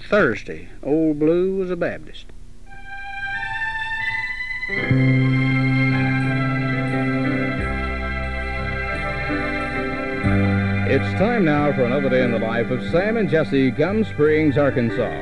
Thursday, Old Blue was a Baptist. It's time now for another day in the life of Sam and Jessie, Gum Springs, Arkansas.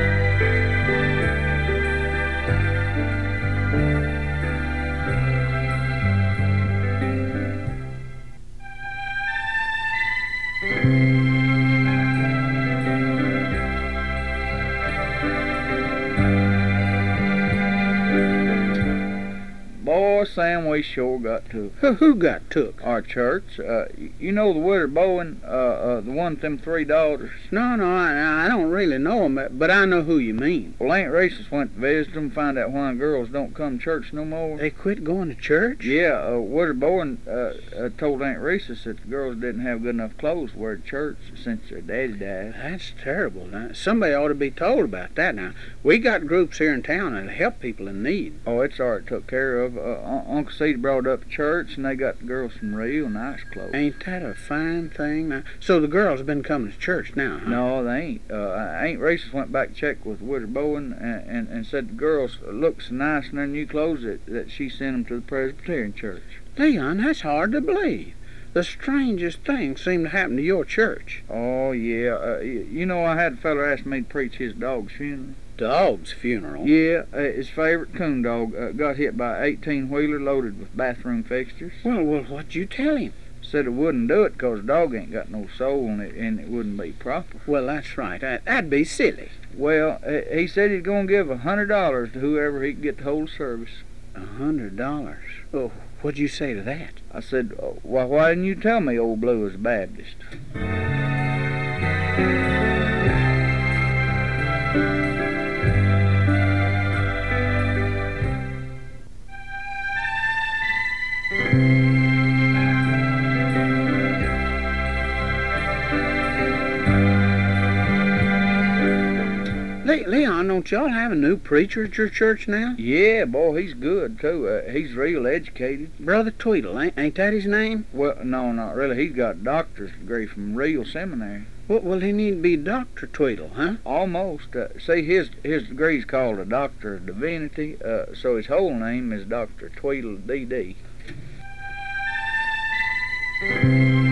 Boy, Sam, we sure got took. Who got took? Our church. You know the Woodard Bowen, the one with them 3 daughters? No, I don't really know 'em, but I know who you mean. Well, Aunt Rhesus went to visit them, find out why girls don't come to church no more. They quit going to church? Yeah, Woodard Bowen told Aunt Rhesus that the girls didn't have good enough clothes to wear to church since their daddy died. That's terrible. Now, somebody ought to be told about that. Now, we got groups here in town that help people in need. Oh, it's already took care of. Uncle Cedar brought up a church, and they got the girls some real nice clothes. Ain't that a fine thing? Now, so the girls have been coming to church now, huh? No, they ain't. Aunt Rhesus went back to check with Woodard Bowen and said the girls look so nice in their new clothes that she sent them to the Presbyterian church. Leon, that's hard to believe. The strangest things seem to happen to your church. Oh, yeah. You know, I had a feller ask me to preach his dog's funeral. Dog's funeral? Yeah, his favorite coon dog got hit by an 18-wheeler loaded with bathroom fixtures. Well, what'd you tell him? Said it wouldn't do it 'cause the dog ain't got no soul and it wouldn't be proper. Well, that's right. That'd be silly. Well, he said he's going to give $100 to whoever he can get to hold service. $100? Oh, what'd you say to that? I said, well, why didn't you tell me Old Blue was a Baptist? Leon, don't y'all have a new preacher at your church now? Yeah, boy, he's good, too. He's real educated. Brother Tweedle, ain't that his name? Well, no, not really. He's got a doctor's degree from real seminary. Well, he need to be Dr. Tweedle, huh? Almost. See, his degree's called a Doctor of Divinity, so his whole name is Dr. Tweedle D.D.